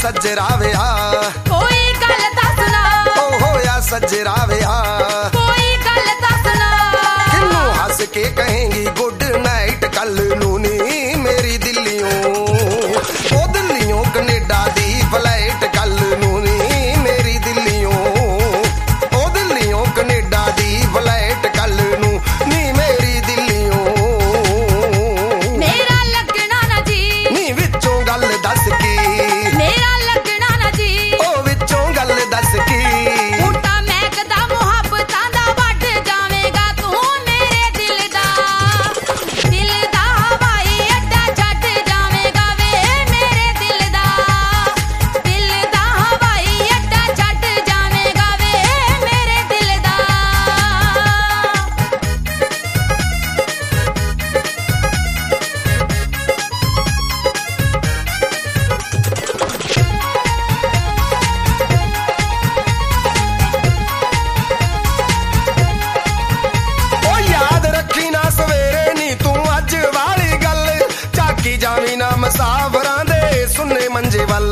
सजरा विआह कोई गल दसना ओ होया सजरा विआह कोई गल दसना किन्नू हस के कहेंगी गुड नाइट कल नू नी मेरी दिल्लियों ओ दिल्लियों कनेडा दी फ्लाइट कल नू नी मेरी दिल्लियों ओ दिल्लियों कनेडा दी फ्लाइट कल नू नी मेरी दिल्लियों मेरा लगना ना जी नी विचों गल दस की मेरा लगना ना जी ओ विचों गल दस की बूटा महकदा मुहब्बतां दा वड जावेगा तू मेरे दिल दा हवाई अड्डा छड्ड जावेगा वे मेरे दिल दा हवाई अड्डा छड्ड जावेगा वे मेरे दिल दा ओ याद रखी ना सवेरे नी तू अज वाली गल झाकी जावी ना मुसाफरां दे सुन्ने मंजे वल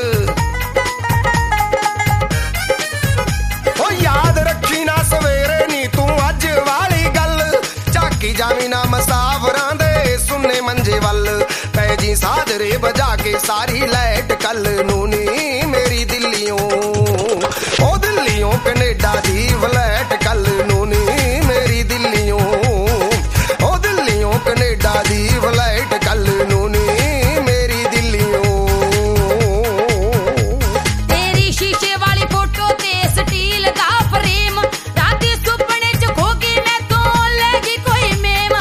ओ याद रखी ना सवेरे नी तू अज वाली गल झाकी जावी ना मुसाफरां दे सुन्ने मंजे वल पै जी साजरे बजा के सारी लाइट कल नू नी मेरी दिल्लियों ओ दिल्लियों कनेडा दी फ्लाइट कल नू नी मेरी दिल्लियों ओ दिल्लियों कनेडा दी फ्लाइट कल नू नी मेरी दिल्लियों तेरी शीशे वाली फोटो ते स्टील दा फ्रेम राती सुपने च खो गई मैं तो लगी कोई मेम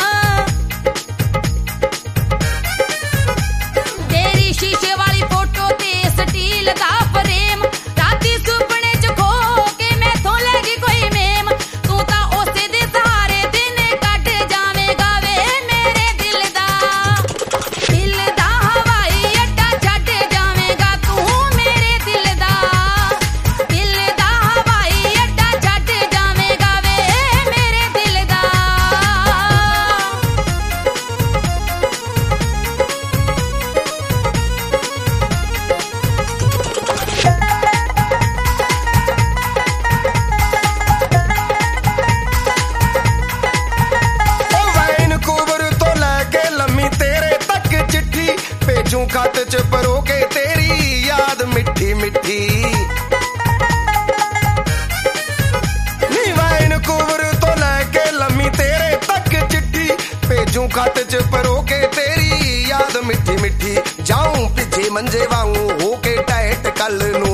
तेरी शीशे वाली फोटो ते स्टील दा फ्रेम राती सुपने च खो के मैं तो लगी कोई मेम तू तां उसे दे सहारे दिन कट जावेगा वे मेरे दिल दा हवाई अड्डा छड्ड जावेगा तू मेरे दिल दा हवाई अड्डा छड्ड जावेगा वे मेरे दिल दा ओ वैनकूवर तो लैके लम्मी तेरे तक चिट्ठी भेजूं खत च परो के तेरी याद मिठी मिठी नी वैनकूवर तो लैके लम्मी तेरे तक चिट्ठी भेजूं खत च परो के तेरी याद मिठी मिठी जाऊं पिछे मंजे वांगू हो के टाइट कल नू